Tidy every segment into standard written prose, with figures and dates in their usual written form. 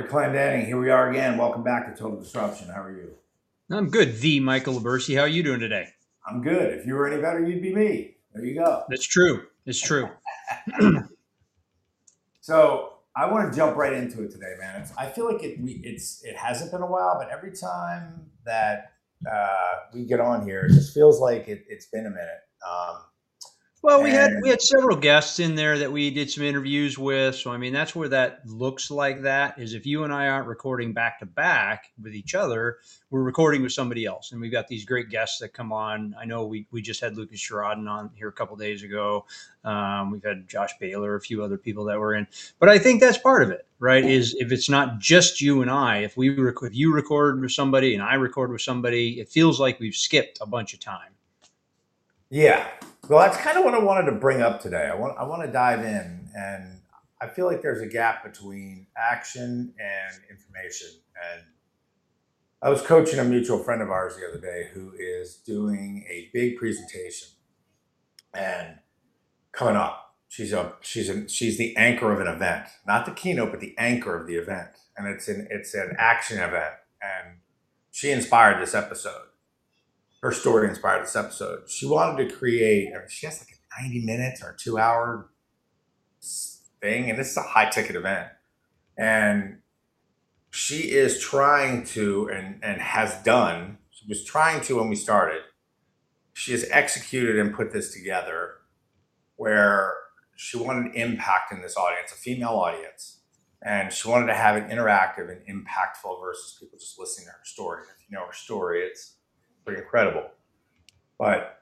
Rick Clendenning, here we are again. Welcome back to Total Disruption. How are you? I'm good. The Michael Labersi. How are you doing today? I'm good. If you were any better, you'd be me. There you go. That's true. It's true. So I want to jump right into it today, man. I feel like it hasn't been a while, but every time that we get on here, it just feels like it's been a minute. Well, we had And we had several guests in there that we did some interviews with. So I mean, that's where that looks like that is if you and I aren't recording back to back with each other, we're recording with somebody else. And we've got these great guests that come on. I know we just had Lucas Sheridan on here a couple of days ago. We've had Josh Baylor, a few other people that were in. But I think that's part of it, right? Is if it's not just you and I, if you record with somebody and I record with somebody, it feels like we've skipped a bunch of time. yeah, well, that's kind of what I wanted to bring up today. I want to dive in, and I feel like there's a gap between action and information. And I was coaching a mutual friend of ours the other day who is doing a big presentation and coming up. She's the anchor of an event, not the keynote, but the anchor of the event, and it's an action event. And she inspired this episode. Her story inspired this episode. She wanted to create. She has like a 90 minutes or 2 hour thing, and this is a high ticket event. And she is trying to and has done. She was trying to when we started. She has executed and put this together where she wanted impact in this audience, a female audience, and she wanted to have it interactive and impactful versus people just listening to her story. If you know her story, it's pretty incredible. But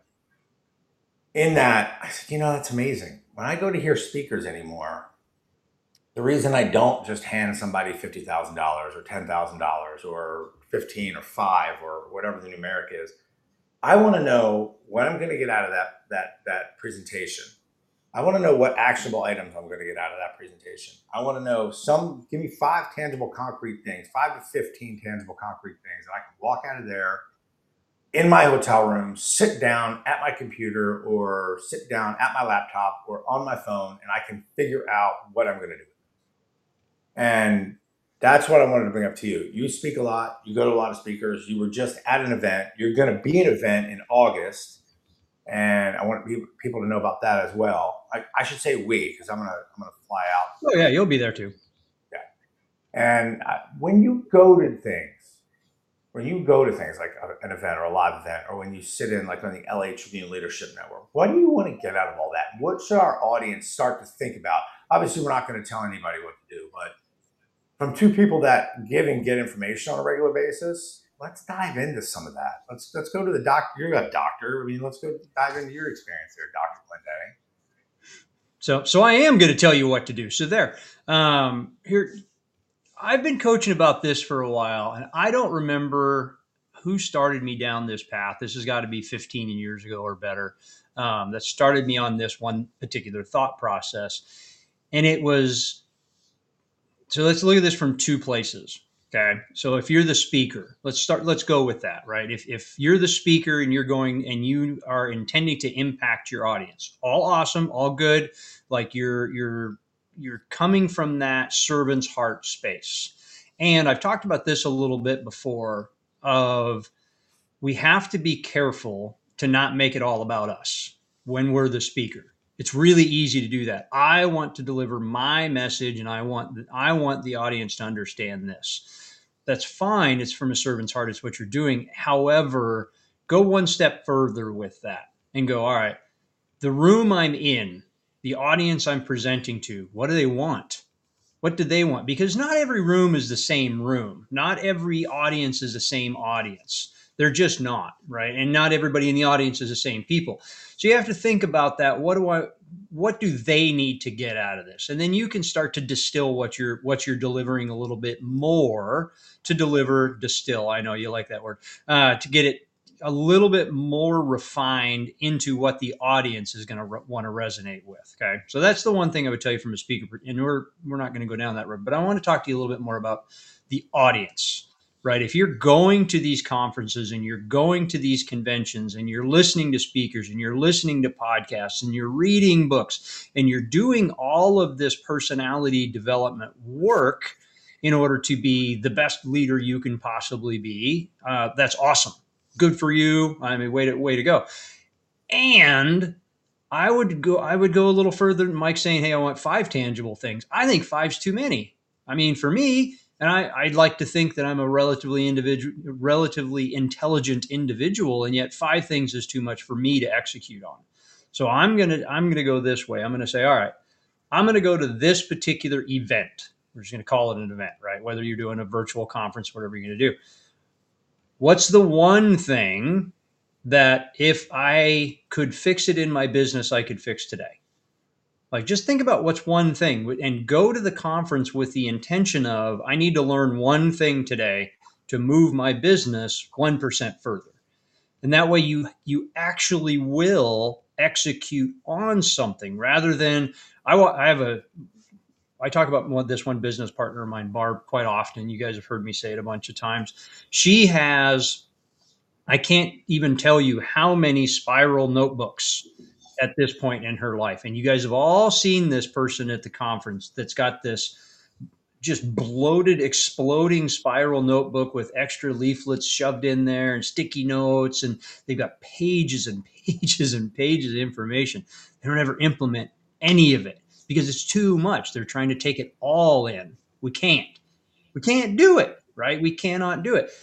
in that, I said, that's amazing. When I go to hear speakers anymore, the reason I don't just hand somebody $50,000 or $10,000 or 15 or 5 or whatever the numeric is, I want to know what I'm going to get out of that presentation. I want to know what actionable items I'm going to get out of that presentation. I want to know give me 5 tangible concrete things, 5 to 15 tangible concrete things that I can walk out of there in my hotel room, sit down at my computer or sit down at my laptop or on my phone, and I can figure out what I'm going to do. And that's what I wanted to bring up to you. You speak a lot. You go to a lot of speakers. You were just at an event. You're going to be at an event in August. And I want people to know about that as well. I should say we, because I'm gonna fly out. Oh yeah, you'll be there too. Yeah. And when you go to things like an event or a live event, or when you sit in like on the LA Tribune Leadership Network, what do you want to get out of all that? What should our audience start to think about? Obviously, we're not going to tell anybody what to do, but from two people that give and get information on a regular basis, let's dive into some of that. Let's go to the doctor. You're a doctor. I mean, let's go dive into your experience there, Dr. Clendenning. So I am going to tell you what to do. So here, I've been coaching about this for a while, and I don't remember who started me down this path. This has got to be 15 years ago or better. That started me on this one particular thought process. And it was, so let's look at this from 2 places. Okay. So if you're the speaker, let's go with that, right? If you're the speaker and you're going and you are intending to impact your audience, all awesome, all good. Like you're coming from that servant's heart space. And I've talked about this a little bit before of we have to be careful to not make it all about us when we're the speaker. It's really easy to do that. I want to deliver my message and I want the audience to understand this. That's fine. It's from a servant's heart. It's what you're doing. However, go one step further with that and go, all right, the room I'm in, the audience I'm presenting to, what do they want? What do they want? Because not every room is the same room. Not every audience is the same audience. They're just not, right? And not everybody in the audience is the same people. So you have to think about that. What do they need to get out of this? And then you can start to distill what you're delivering a little bit more to distill. I know you like that word, to get it a little bit more refined into what the audience is going to want to resonate with. Okay. So that's the one thing I would tell you from a speaker, and we're not going to go down that road, but I want to talk to you a little bit more about the audience, right? If you're going to these conferences and you're going to these conventions and you're listening to speakers and you're listening to podcasts and you're reading books and you're doing all of this personality development work, in order to be the best leader you can possibly be. That's awesome. Good for you. I mean, way to go. And I would go a little further than Mike saying, hey, I want 5 tangible things. I think 5's too many. I mean, for me, and I'd like to think that I'm a relatively intelligent individual, and yet 5 things is too much for me to execute on. So I'm gonna go this way. I'm gonna say, all right, I'm gonna go to this particular event. We're just gonna call it an event, right? Whether you're doing a virtual conference, whatever you're gonna do. What's the one thing that if I could fix it in my business, I could fix today? Like, just think about what's one thing and go to the conference with the intention of, I need to learn one thing today to move my business 1% further. And that way you actually will execute on something rather than I talk about this one business partner of mine, Barb, quite often. You guys have heard me say it a bunch of times. She has, I can't even tell you how many spiral notebooks at this point in her life. And you guys have all seen this person at the conference that's got this just bloated, exploding spiral notebook with extra leaflets shoved in there and sticky notes. And they've got pages and pages and pages of information. They don't ever implement any of it because it's too much. They're trying to take it all in. We can't do it, right? We cannot do it.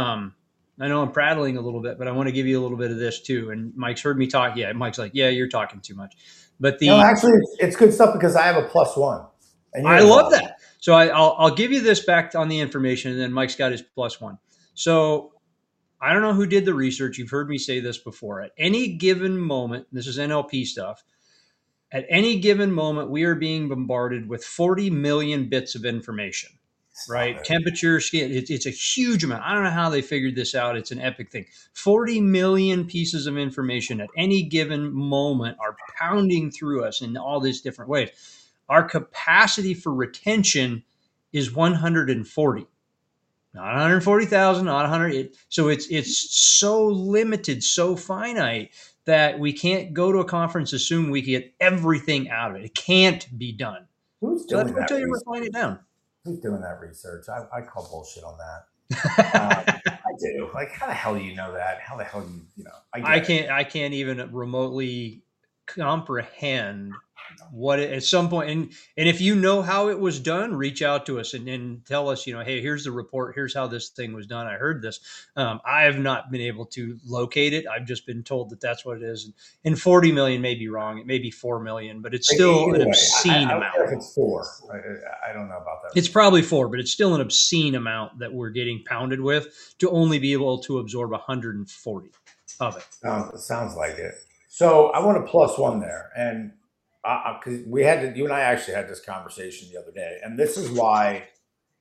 I know I'm prattling a little bit, but I want to give you a little bit of this too. And Mike's heard me talk. Yeah, Mike's like, yeah, you're talking too much. But no, actually, it's good stuff because I have a +1. And I love that. So I'll give you this back on the information, and then Mike's got his +1. So I don't know who did the research. You've heard me say this before. At any given moment, this is NLP stuff. At any given moment, we are being bombarded with 40 million bits of information. Right? Temperature, skin, it's a huge amount. I don't know how they figured this out. It's an epic thing. 40 million pieces of information at any given moment are pounding through us in all these different ways. Our capacity for retention is 140, not 140,000, not 100. So it's so limited, so finite that we can't go to a conference, assume we get everything out of it. It can't be done. Who's doing that? Until you refine it down. Who's doing that research? I call bullshit on that. I do. Like, how the hell do you know that? How the hell do you know? I can't even remotely comprehend what at some point, and if you know how it was done, reach out to us and tell us, hey, here's the report, here's how this thing was done. I heard this. I have not been able to locate it. I've just been told that that's what it is. And 40 million may be wrong. It may be 4 million, but it's still an obscene amount. If it's 4, I don't know about that. It's probably 4, but it's still an obscene amount that we're getting pounded with to only be able to absorb 140 of it. Sounds like it. So I want a +1 there, and because you and I actually had this conversation the other day, and this is why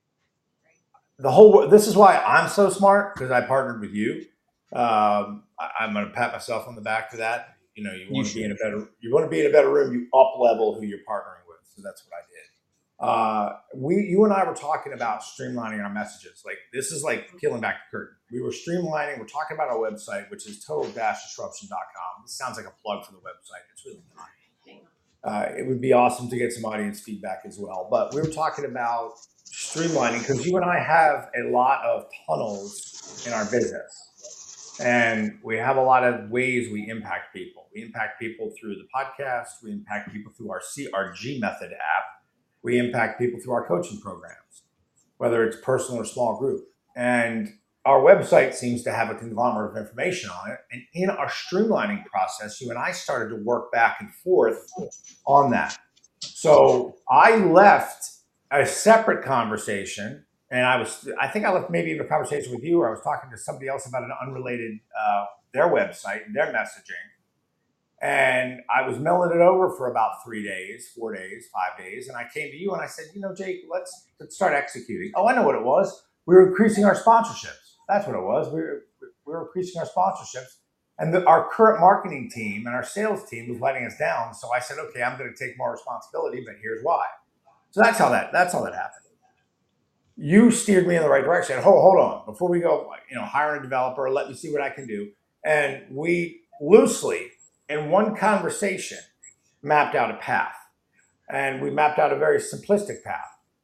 I'm so smart, because I partnered with you. I'm going to pat myself on the back for that. You want to be in a better room. You up level who you're partnering with. So that's what I did. You and I were talking about streamlining our messages. Like, this is like peeling back the curtain. We were streamlining. We're talking about our website, which is total-disruption.com. This sounds like a plug for the website. It's really not. It would be awesome to get some audience feedback as well. But we were talking about streamlining because you and I have a lot of tunnels in our business. And we have a lot of ways we impact people. We impact people through the podcast. We impact people through our G Method app. We impact people through our coaching programs, whether it's personal or small group. And our website seems to have a conglomerate of information on it. And in our streamlining process, you and I started to work back and forth on that. So I left a separate conversation, and I think I left maybe even a conversation with you, where I was talking to somebody else about an unrelated, their website and their messaging. And I was milling it over for about 3 days, 4 days, 5 days. And I came to you and I said, Jake, let's start executing. Oh, I know what it was. We were increasing our sponsorships. That's what it was. We were increasing our sponsorships. And our current marketing team and our sales team was letting us down. So I said, okay, I'm going to take more responsibility, but here's why. So that's how that happened. You steered me in the right direction. Hold on. Before we go, hiring a developer, let me see what I can do. And we loosely, in one conversation, mapped out a path. And we mapped out a very simplistic path.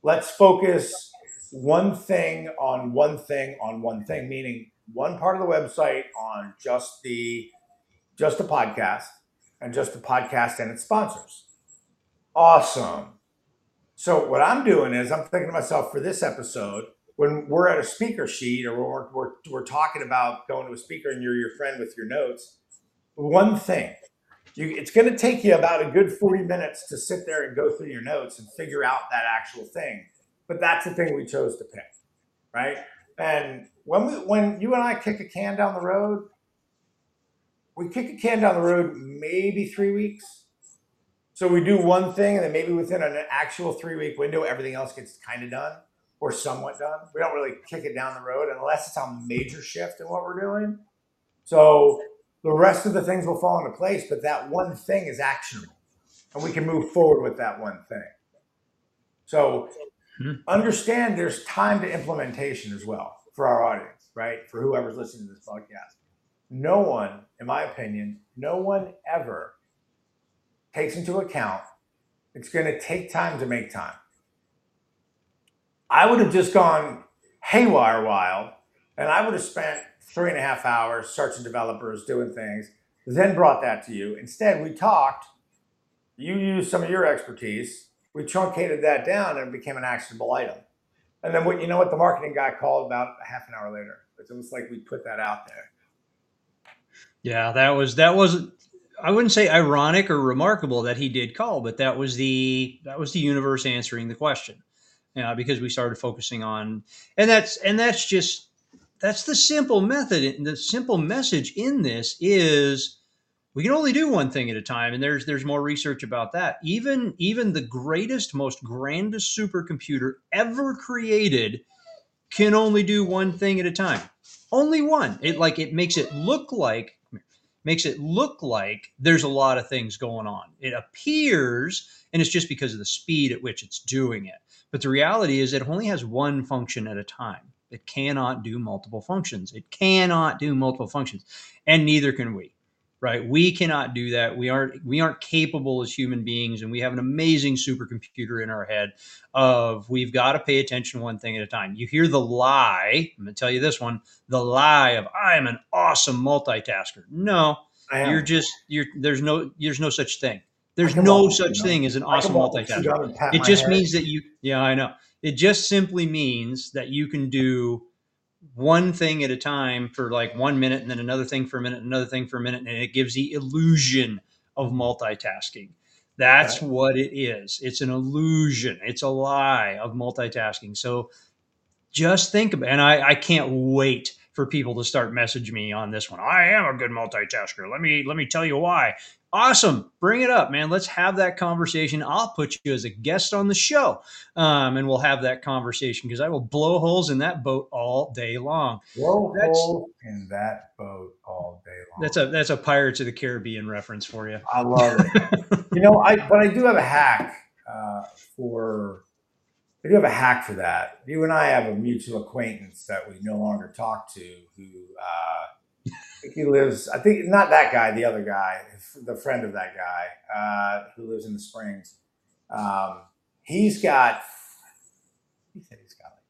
let's focus one thing on one thing on one thing, meaning one part of the website on just the podcast and just the podcast and its sponsors. Awesome. So what I'm doing is I'm thinking to myself for this episode, when we're at a speaker sheet or we're talking about going to a speaker and you're your friend with your notes, one thing, it's going to take you about a good 40 minutes to sit there and go through your notes and figure out that actual thing. But that's the thing we chose to pick, right? And when you and I kick a can down the road, we kick a can down the road maybe 3 weeks. So we do one thing, and then maybe within an actual 3-week window, everything else gets kind of done or somewhat done. We don't really kick it down the road unless it's a major shift in what we're doing. So the rest of the things will fall into place, but that one thing is actionable, and we can move forward with that one thing. So understand there's time to implementation as well for our audience, right? For whoever's listening to this podcast. No one, in my opinion, no one ever takes into account it's going to take time to make time. I would have just gone haywire wild, and I would have spent 3.5 hours searching developers, doing things, then brought that to you. Instead, we talked, you used some of your expertise, we truncated that down, and it became an actionable item. And then what the marketing guy called about a half an hour later. It's almost like we put that out there. Yeah, that wasn't, I wouldn't say ironic or remarkable that he did call, but that was the universe answering the question. Because we started focusing on, and that's the simple method. And the simple message in this is we can only do one thing at a time. And there's more research about that. Even the greatest, most grandest supercomputer ever created can only do one thing at a time. Only one. It makes it look like there's a lot of things going on. It appears, and it's just because of the speed at which it's doing it. But the reality is it only has one function at a time. It cannot do multiple functions. And neither can we, right? We cannot do that. We aren't capable as human beings, and we have an amazing supercomputer in our head of we've got to pay attention to one thing at a time. You hear the lie. I'm going to tell you this one, the lie of I am an awesome multitasker. No, there's no such thing. There's no such thing as an awesome multitasker. It just means that I know. It just simply means that you can do one thing at a time for like 1 minute, and then another thing for a minute, another thing for a minute, and it gives the illusion of multitasking. That's what it is. It's an illusion. It's a lie of multitasking. So just think about it. And I can't wait for people to start messaging me on this one. I am a good multitasker. Let me tell you why. Awesome. Bring it up, man. Let's have that conversation. I'll put you as a guest on the show, and we'll have that conversation because I will blow holes in that boat all day long. Holes in that boat all day long. That's a Pirates of the Caribbean reference for you. I love it. But I do have a hack for that. You and I have a mutual acquaintance that we no longer talk to who he lives, I think not that guy, the other guy, the friend of that guy who lives in the Springs. He said he's got like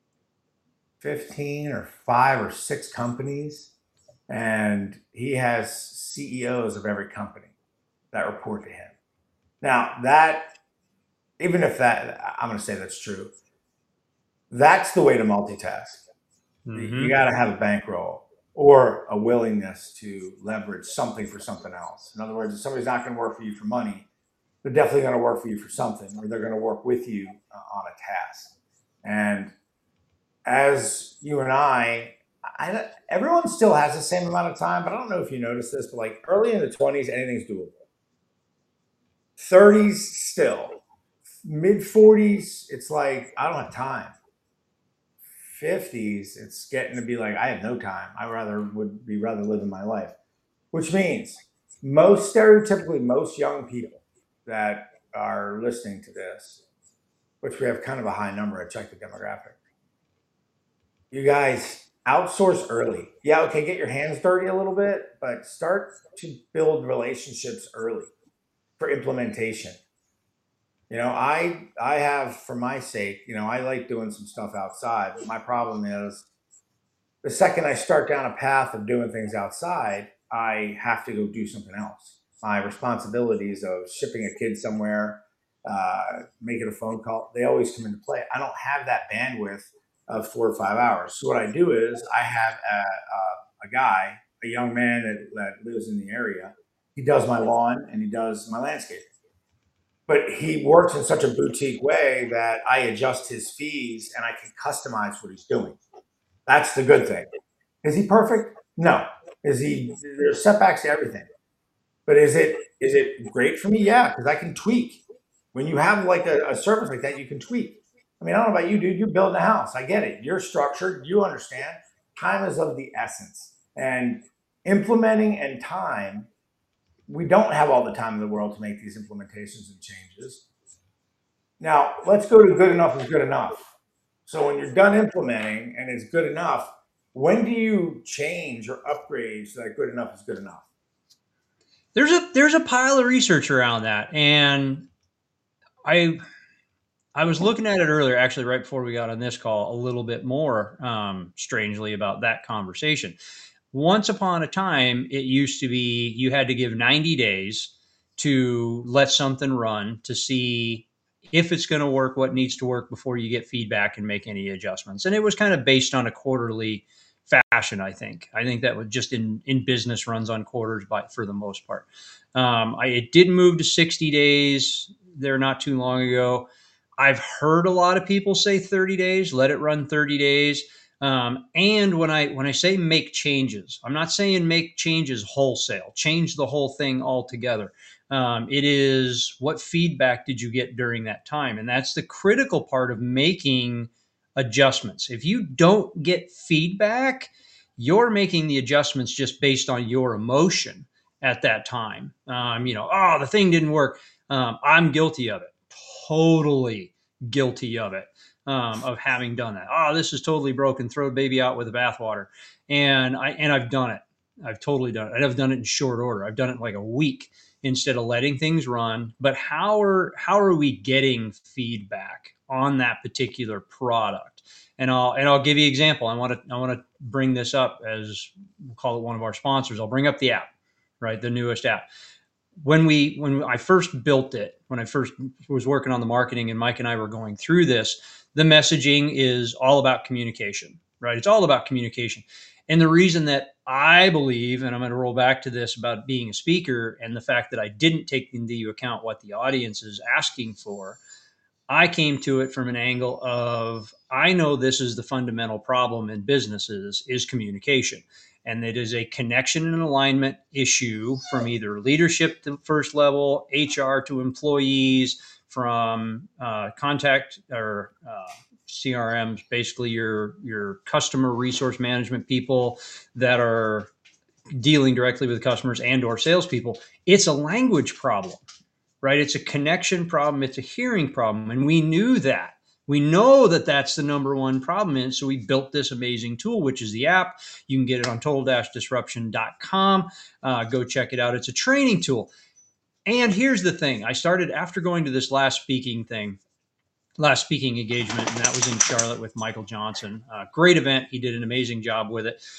15 or 5 or 6 companies, and he has CEOs of every company that report to him. Now I'm going to say that's true. That's the way to multitask. Mm-hmm. You got to have a bankroll or a willingness to leverage something for something else. In other words, if somebody's not going to work for you for money, they're definitely going to work for you for something, or they're going to work with you on a task. And as you and I everyone still has the same amount of time, but I don't know if you noticed this, but like early in the 20s, anything's doable. 30s still. Mid 40s, it's like, I don't have time. 50s, it's getting to be like, I have no time. I would be rather living my life, which means most young people that are listening to this, which we have kind of a high number. I checked the demographic. You guys outsource early. Yeah, okay, get your hands dirty a little bit, but start to build relationships early for implementation. I have, for my sake, I like doing some stuff outside, but my problem is the second I start down a path of doing things outside, I have to go do something else. My responsibilities of shipping a kid somewhere, making a phone call, they always come into play. I don't have that bandwidth of 4 or 5 hours. So what I do is I have a guy, a young man that lives in the area. He does my lawn and he does my landscape, but he works in such a boutique way that I adjust his fees and I can customize what he's doing. That's the good thing. Is he perfect? No. Is he? There's setbacks to everything. But is it great for me? Yeah, because I can tweak. When you have like a service like that, you can tweak. I mean, I don't know about you, dude. You're building a house. I get it. You're structured. You understand. Time is of the essence. And implementing and time, we don't have all the time in the world to make these implementations and changes. Now, let's go to good enough is good enough. So when you're done implementing and it's good enough, when do you change or upgrade so that good enough is good enough? There's a pile of research around that, and I I was looking at it earlier, actually, right before we got on this call, a little bit more strangely about that conversation. Once upon a time, it used to be you had to give 90 days to let something run to see if it's going to work, what needs to work before you get feedback and make any adjustments. And it was kind of based on a quarterly fashion, I think. I think that was just in business runs on quarters for the most part. It did move to 60 days there not too long ago. I've heard a lot of people say 30 days, let it run 30 days. And when I say make changes, I'm not saying make changes wholesale, change the whole thing altogether. It is what feedback did you get during that time? And that's the critical part of making adjustments. If you don't get feedback, you're making the adjustments just based on your emotion at that time. Oh, the thing didn't work. I'm guilty of it. Totally guilty of having done that. Oh, this is totally broken. Throw the baby out with the bathwater. And I've done it. I've totally done it. And I've done it in short order. I've done it in like a week instead of letting things run. But how are we getting feedback on that particular product? And I'll give you an example. I want to bring this up as we'll call it one of our sponsors. I'll bring up the app, right? The newest app. When I first built it, when I first was working on the marketing and Mike and I were going through this, the messaging is all about communication, right? It's all about communication. And the reason that I believe, and I'm going to roll back to this about being a speaker and the fact that I didn't take into account what the audience is asking for, I came to it from an angle of I know this is the fundamental problem in businesses is communication. And it is a connection and alignment issue from either leadership to first level, HR to employees, from contact or CRMs, basically your customer resource management people that are dealing directly with customers and or salespeople. It's a language problem, right? It's a connection problem. It's a hearing problem. And we knew that. We know that that's the number one problem. And so we built this amazing tool, which is the app. You can get it on total-disruption.com. Go check it out. It's a training tool. And here's the thing. I started after going to this last speaking engagement, and that was in Charlotte with Michael Johnson. Great event. He did an amazing job with it.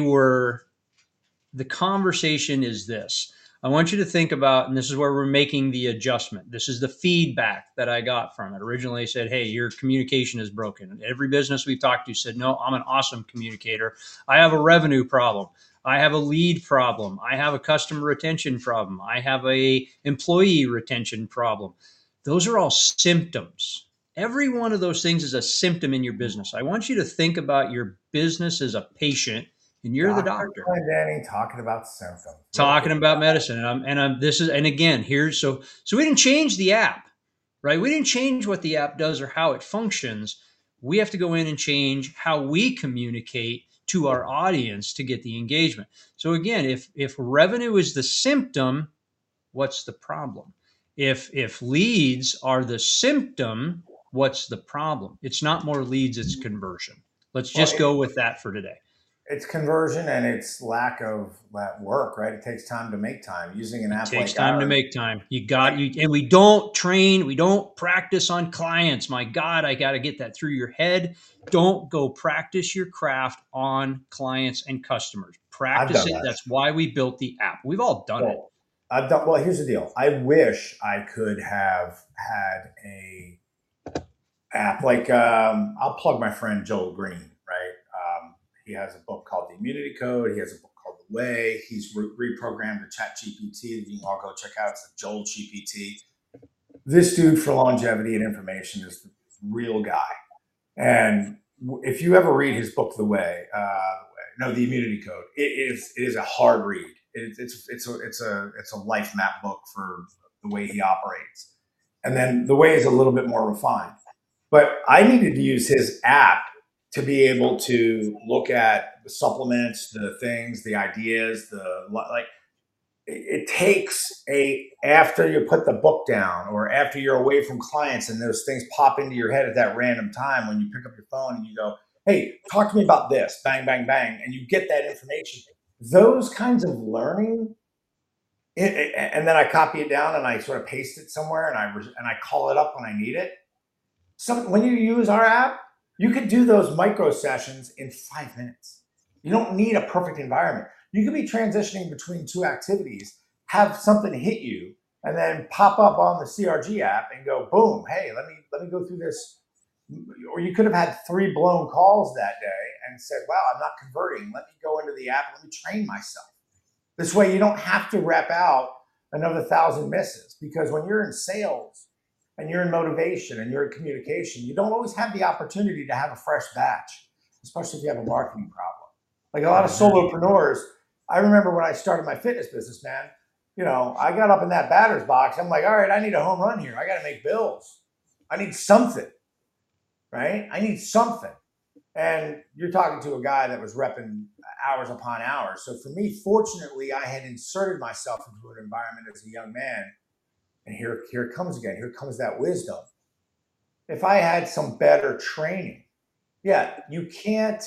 The conversation is this. I want you to think about, and this is where we're making the adjustment. This is the feedback that I got from it. Originally, I said, hey, your communication is broken. And every business we've talked to said, no, I'm an awesome communicator. I have a revenue problem. I have a lead problem. I have a customer retention problem. I have a employee retention problem. Those are all symptoms. Every one of those things is a symptom in your business. I want you to think about your business as a patient, and you're the doctor. Danny talking about symptoms. Talking about medicine. And again, so we didn't change the app, right? We didn't change what the app does or how it functions. We have to go in and change how we communicate to our audience to get the engagement. So again, if revenue is the symptom, what's the problem? If leads are the symptom, what's the problem? It's not more leads, it's conversion. Let's just go with that for today. It's conversion and it's lack of that work, right? It takes time to make time. Using an It app takes like time to ours, make time. You got you, and we don't train, we don't practice on clients. My God, I got to get that through your head. Don't go practice your craft on clients and customers. I've Practice done it. that. That's why we built the app. We've all done it. Well, I've done. Well, here's the deal. I wish I could have had a app like I'll plug my friend Joel Green, right? He has a book called The Immunity Code. He has a book called The Way. He's reprogrammed the Chat GPT that you can all go check out. It's the Joel GPT. This dude for longevity and information is the real guy. And if you ever read his book, The Immunity Code, it is a hard read. It's a life map book for the way he operates. And then The Way is a little bit more refined. But I needed to use his app to be able to look at the supplements, the things, the ideas, the like. It takes a after you put the book down or after you're away from clients and those things pop into your head at that random time when you pick up your phone and you go, hey, talk to me about this, bang, bang, bang, and you get that information. Those kinds of learning, and then I copy it down and I sort of paste it somewhere and I call it up when I need it. When you use our app, you could do those micro sessions in 5 minutes. You don't need a perfect environment. You could be transitioning between two activities, have something hit you, and then pop up on the CRG app and go, boom, hey, let me go through this. Or you could have had 3 blown calls that day and said, wow, I'm not converting. Let me go into the app and let me train myself. This way you don't have to rep out another 1,000 misses, because when you're in sales and you're in motivation and you're in communication, you don't always have the opportunity to have a fresh batch, especially if you have a marketing problem. Like a lot of solopreneurs, I remember when I started my fitness business, man, I got up in that batter's box. I'm like, all right, I need a home run here. I got to make bills. I need something, right? I need something. And you're talking to a guy that was repping hours upon hours. So for me, fortunately, I had inserted myself into an environment as a young man. And here it comes again. Here comes that wisdom. If I had some better training, yeah, you can't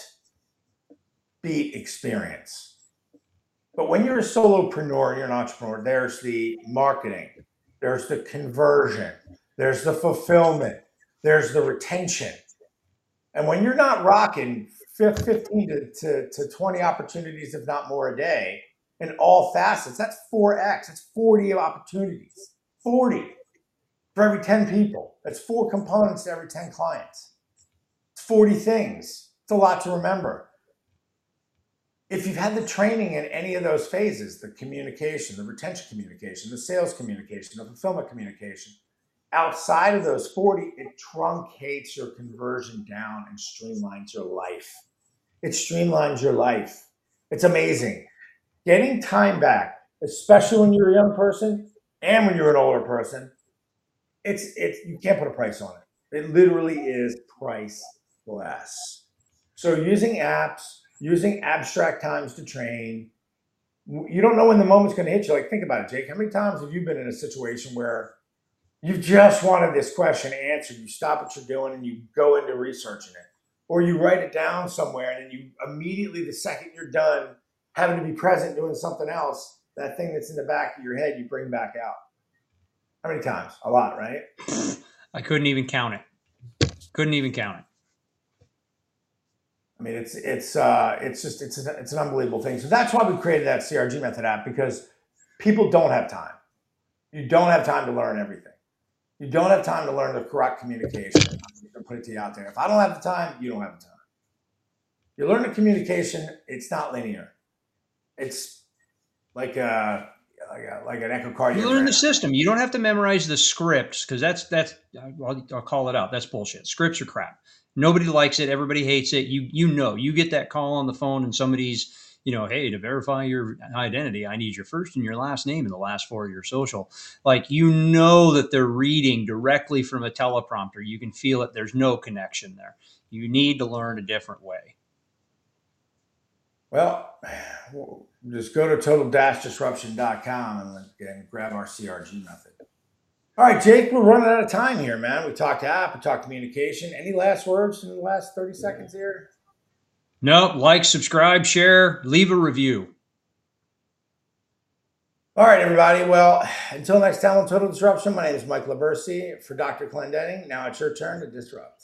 beat experience. But when you're a solopreneur, you're an entrepreneur, there's the marketing, there's the conversion, there's the fulfillment, there's the retention. And when you're not rocking 15 to 20 opportunities, if not more a day, in all facets, that's 4x. That's 40 opportunities. 40 for every 10 people. That's 4 components to every 10 clients. It's 40 things. It's a lot to remember. If you've had the training in any of those phases, the communication, the retention communication, the sales communication, the fulfillment communication, outside of those 40, it truncates your conversion down and streamlines your life. It streamlines your life. It's amazing. Getting time back, especially when you're a young person and when you're an older person, it's you can't put a price on it. It literally is priceless. So using apps, using abstract times to train, you don't know when the moment's going to hit you. Like, think about it, Jake. How many times have you been in a situation where you just wanted this question answered? You stop what you're doing and you go into researching it, or you write it down somewhere, and then you immediately, the second you're done having to be present doing something else, that thing that's in the back of your head, you bring back out. How many times? A lot, right? I couldn't even count it. Couldn't even count it. I mean, it's an unbelievable thing. So that's why we created that CRG Method app, because people don't have time. You don't have time to learn everything. You don't have time to learn the correct communication. I'm put it to you out there. If I don't have the time, you don't have the time. You learn the communication. It's not linear. It's like an echocardiogram. You learn the system. You don't have to memorize the scripts, because I'll call it out. That's bullshit. Scripts are crap. Nobody likes it. Everybody hates it. You get that call on the phone and somebody's, hey, to verify your identity, I need your first and your last name and the last 4 of your social. Like, that they're reading directly from a teleprompter. You can feel it. There's no connection there. You need to learn a different way. Well, just go to total-disruption.com and grab our CRG method. All right, Jake, we're running out of time here, man. We talked app, we talked communication. Any last words in the last 30 seconds here? Nope. Like, subscribe, share, leave a review. All right, everybody. Well, until next time on Total Disruption, my name is Mike Labersi for Dr. Clendenning. Now it's your turn to disrupt.